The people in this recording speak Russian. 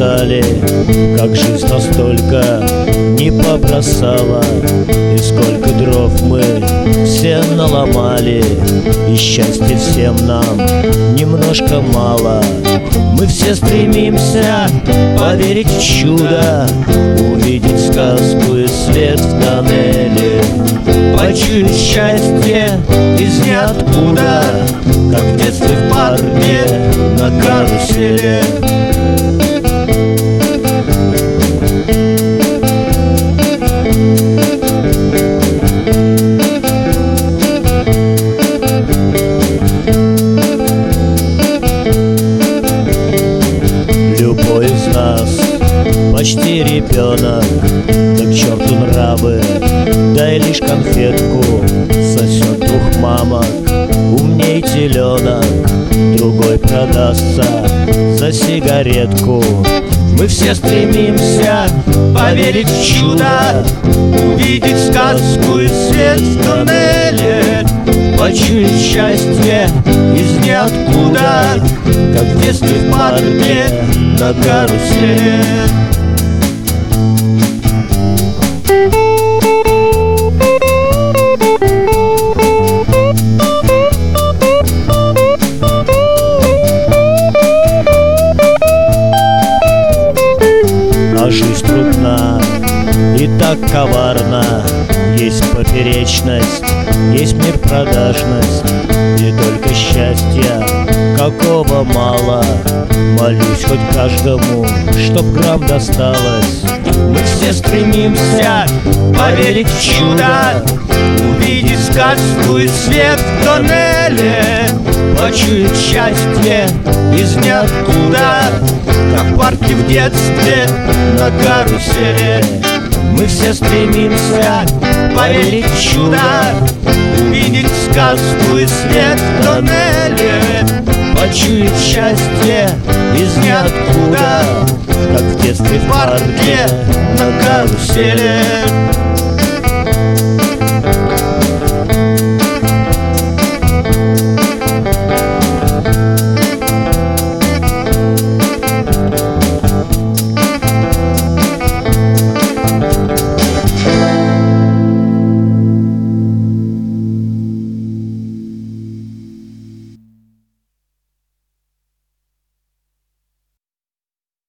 устали, как жизнь настолько не побросала. И сколько дров мы все наломали, и счастья всем нам немножко мало. Мы все стремимся поверить в чудо, увидеть сказку и свет в тоннеле, почуять счастье из ниоткуда, как в детстве в парке на карусели. Любой из нас почти ребенок, да к черту нравы, дай лишь конфетку, сосет двух мамок, умней теленок, другой продастся за сигаретку. Мы все стремимся поверить в чудо, увидеть сказку и свет в тоннеле, почуять счастье из ниоткуда, как в детстве в парке на карусели. А жизнь трудна и так коварна, есть поперечность, есть мир продажность, и только счастья какого мало. Молюсь хоть каждому, чтоб грамм досталось. Мы все стремимся поверить в чудо, увидеть сказку и свет в тоннеле, почуять счастье из ниоткуда, как в парке в детстве на карусели. Мы все стремимся поверить в чудо, увидеть сказку и свет в тоннеле, почуять счастье из ниоткуда, как в детстве в парке на карусели.